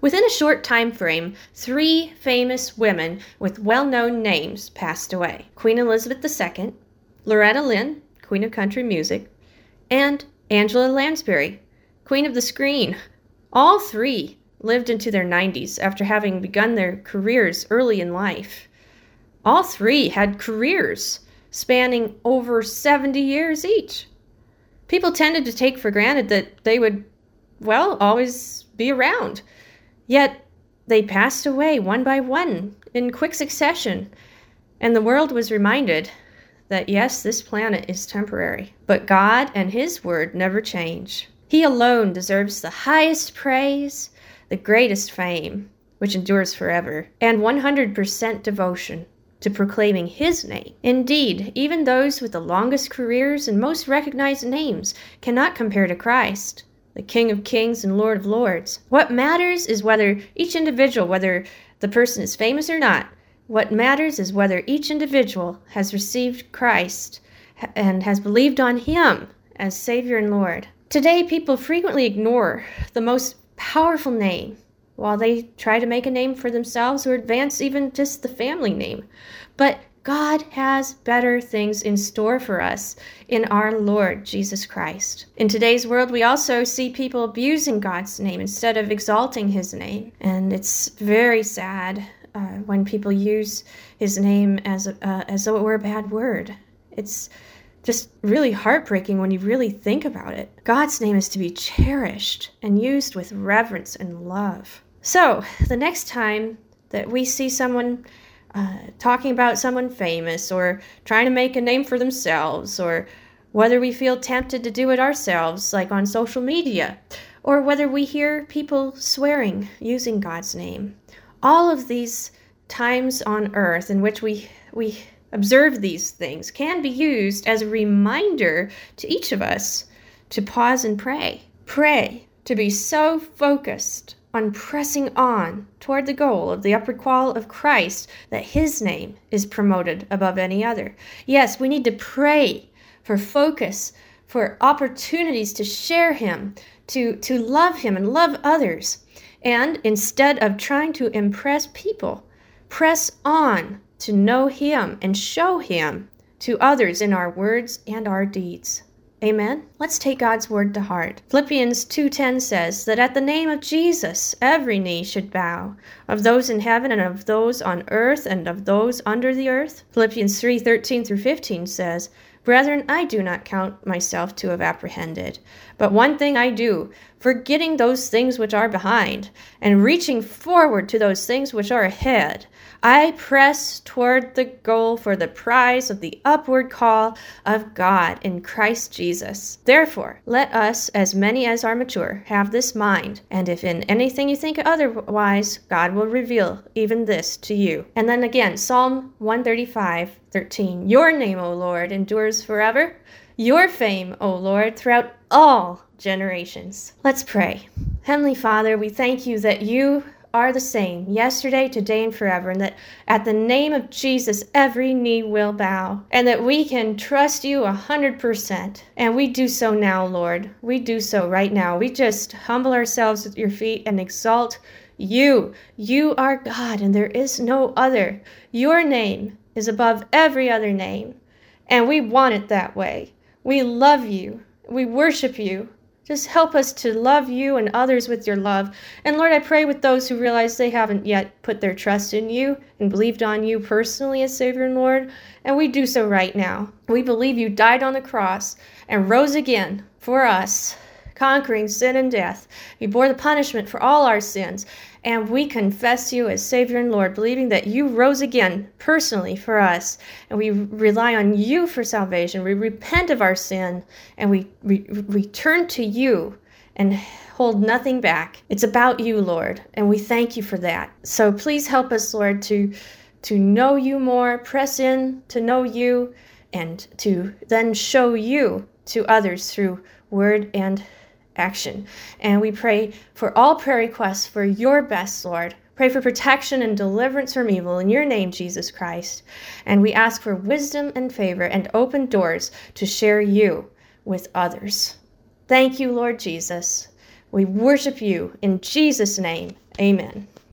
Within a short time frame, 3 famous women with well-known names passed away. Queen Elizabeth II, Loretta Lynn, Queen of Country Music, and Angela Lansbury, Queen of the Screen. All 3 lived into their 90s after having begun their careers early in life. All 3 had careers spanning over 70 years each. People tended to take for granted that they would, always be around. Yet they passed away one by one in quick succession, and the world was reminded that yes, this planet is temporary, but God and His Word never change. He alone deserves the highest praise, the greatest fame, which endures forever, and 100% devotion to proclaiming His name. Indeed, even those with the longest careers and most recognized names cannot compare to Christ, the King of Kings and Lord of Lords. What matters is whether each individual, whether the person is famous or not, what matters is whether each individual has received Christ and has believed on Him as Savior and Lord. Today, people frequently ignore the most powerful name while they try to make a name for themselves or advance even just the family name. But God has better things in store for us in our Lord Jesus Christ. In today's world, we also see people abusing God's name instead of exalting His name. And it's very sad when people use His name as though it were a bad word. It's just really heartbreaking when you really think about it. God's name is to be cherished and used with reverence and love. So, the next time that we see someone talking about someone famous or trying to make a name for themselves, or whether we feel tempted to do it ourselves, like on social media, or whether we hear people swearing using God's name. All of these times on earth in which we observe these things can be used as a reminder to each of us to pause and pray. Pray to be so focused on pressing on toward the goal of the upward call of Christ that His name is promoted above any other. Yes, we need to pray for focus, for opportunities to share Him, to love Him and love others. And instead of trying to impress people, press on to know Him and show Him to others in our words and our deeds. Amen? Let's take God's word to heart. Philippians 2:10 says that at the name of Jesus, every knee should bow, of those in heaven and of those on earth and of those under the earth. Philippians 3:13 through 15 says, Brethren, I do not count myself to have apprehended, but one thing I do, forgetting those things which are behind, and reaching forward to those things which are ahead, I press toward the goal for the prize of the upward call of God in Christ Jesus. Therefore, let us, as many as are mature, have this mind, and if in anything you think otherwise, God will reveal even this to you. And then again, Psalm 135:13. Your name, O Lord, endures forever. Your fame, O Lord, throughout all generations. Let's pray. Heavenly Father, we thank you that you are the same yesterday, today, and forever, and that at the name of Jesus, every knee will bow, and that we can trust you 100%. And we do so now, Lord. We do so right now. We just humble ourselves at your feet and exalt you. You are God, and there is no other. Your name is above every other name, and we want it that way. We love you. We worship you. Just help us to love you and others with your love. And Lord, I pray with those who realize they haven't yet put their trust in you and believed on you personally as Savior and Lord, and we do so right now. We believe you died on the cross and rose again for us, conquering sin and death. You bore the punishment for all our sins, and we confess you as Savior and Lord, believing that you rose again personally for us, and we rely on you for salvation. We repent of our sin, and we turn to you and hold nothing back. It's about you, Lord, and we thank you for that. So please help us, Lord, to know you more, press in to know you, and to then show you to others through word and action. And we pray for all prayer requests for your best, Lord. Pray for protection and deliverance from evil in your name, Jesus Christ. And we ask for wisdom and favor and open doors to share you with others. Thank you, Lord Jesus. We worship you in Jesus' name. Amen.